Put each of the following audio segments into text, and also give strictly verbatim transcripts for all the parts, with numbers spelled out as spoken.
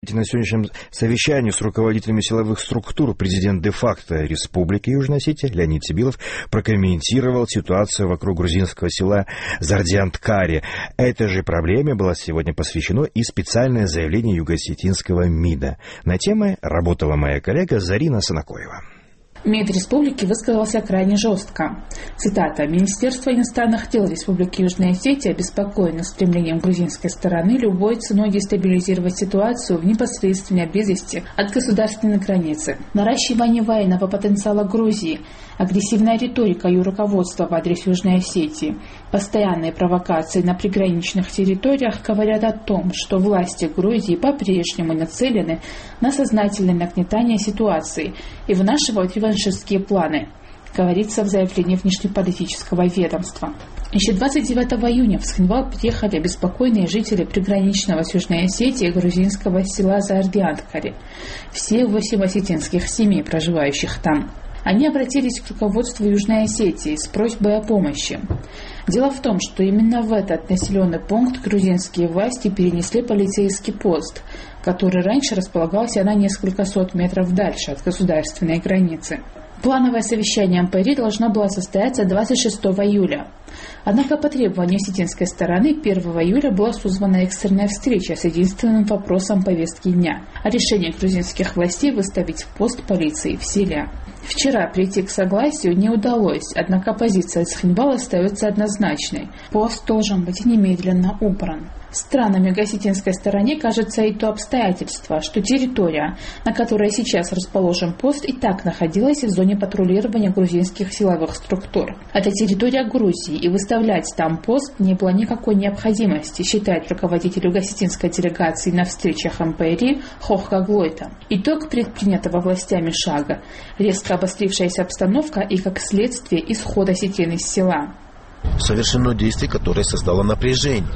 На сегодняшнем совещании с руководителями силовых структур президент де-факто Республики Южная Осетия Леонид Тебилов прокомментировал ситуацию вокруг грузинского села Зардианткари. Этой же проблеме было сегодня посвящено и специальное заявление юго-осетинского МИДа. На темы работала моя коллега Зарина Санакоева. МИД республики высказался крайне жестко. Цитата. «Министерство иностранных дел Республики Южная Осетия обеспокоено стремлением грузинской стороны любой ценой дестабилизировать ситуацию в непосредственной близости от государственной границы. Наращивание военного потенциала Грузии, агрессивная риторика ее руководства в адрес Южной Осетии, постоянные провокации на приграничных территориях говорят о том, что власти Грузии по-прежнему нацелены на сознательное нагнетание ситуации и вынашивают реваншистские планы», говорится в заявлении внешнеполитического ведомства. Еще двадцать девятого июня в Схинвал приехали обеспокоенные жители приграничного с Южной Осетией грузинского села Зардианткари, все восемь осетинских семей, проживающих там. Они обратились к руководству Южной Осетии с просьбой о помощи. Дело в том, что именно в этот населенный пункт грузинские власти перенесли полицейский пост, который раньше располагался на несколько сот метров дальше от государственной границы. Плановое совещание эм пэ эр и должно было состояться двадцать шестого июля. Однако по требованию осетинской стороны первого июля была созвана экстренная встреча с единственным вопросом повестки дня – о решении грузинских властей выставить пост полиции в селе. Вчера прийти к согласию не удалось, однако позиция Схинвала остается однозначной. Пост должен быть немедленно убран. Странным юго-осетинской стороне кажется и то обстоятельство, что территория, на которой сейчас расположен пост, и так находилась в зоне патрулирования грузинских силовых структур. Это территория Грузии, и выставлять там пост не было никакой необходимости, считает руководитель юго-осетинской делегации на встречах эм пэ эр и Хохка Глойта. Итог предпринятого властями шага – резко обострившаяся обстановка и, как следствие, исход осетин из села. Совершено действие, которое создало напряжение.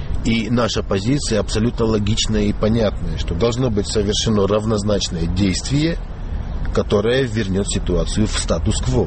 И наша позиция абсолютно логичная и понятная, что должно быть совершено равнозначное действие, которое вернет ситуацию в статус-кво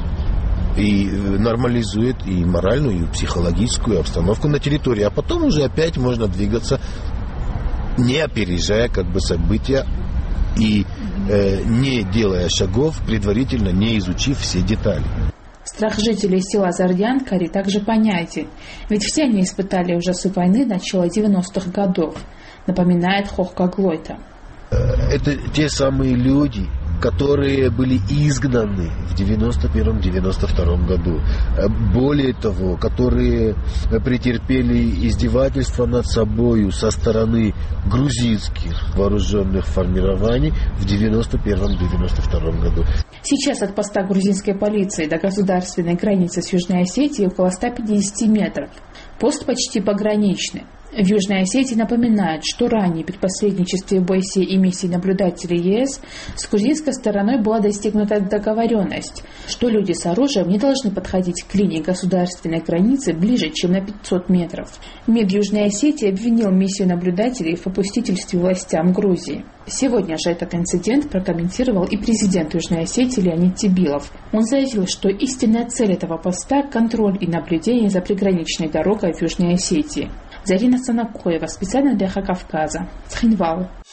и нормализует и моральную, и психологическую обстановку на территории. А потом уже опять можно двигаться, не опережая как бы события и э, не делая шагов, предварительно не изучив все детали. Страх жителей села Зардианткари также понятен, ведь все они испытали ужасы войны начала девяностых годов, напоминает Хохка Глойта. Это те самые люди, которые были изгнаны в девяносто первом — девяносто втором году. Более того, которые претерпели издевательства над собою со стороны грузинских вооруженных формирований в девяносто первом — девяносто втором году. Сейчас от поста грузинской полиции до государственной границы с Южной Осетией около ста пятидесяти метров. Пост почти пограничный. В Южной Осетии напоминают, что ранее при посредничестве бэ эс е и миссии наблюдателей е эс с грузинской стороной была достигнута договоренность, что люди с оружием не должны подходить к линии государственной границы ближе, чем на пятьсот метров. МИД Южной Осетии обвинил миссию наблюдателей в попустительстве властям Грузии. Сегодня же этот инцидент прокомментировал и президент Южной Осетии Леонид Тебилов. Он заявил, что истинная цель этого поста – контроль и наблюдение за приграничной дорогой в Южной Осетии. Зарина Санакоева, специально для Хакавказа, Схинвал.